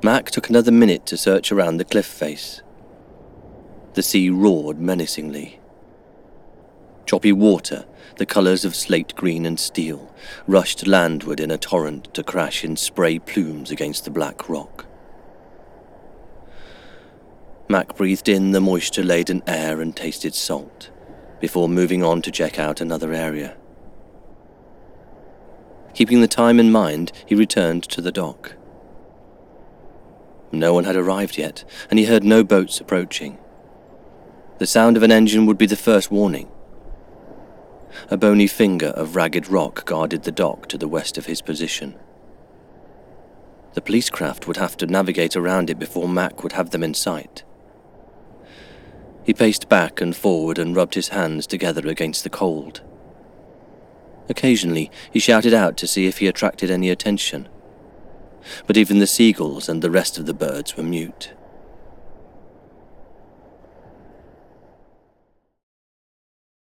Mac took another minute to search around the cliff face. The sea roared menacingly. Choppy water, the colours of slate green and steel, rushed landward in a torrent to crash in spray plumes against the black rock. Mac breathed in the moisture-laden air and tasted salt, before moving on to check out another area. Keeping the time in mind, he returned to the dock. No one had arrived yet, and he heard no boats approaching. The sound of an engine would be the first warning. A bony finger of ragged rock guarded the dock to the west of his position. The police craft would have to navigate around it before Mac would have them in sight. He paced back and forward and rubbed his hands together against the cold. Occasionally, he shouted out to see if he attracted any attention, but even the seagulls and the rest of the birds were mute.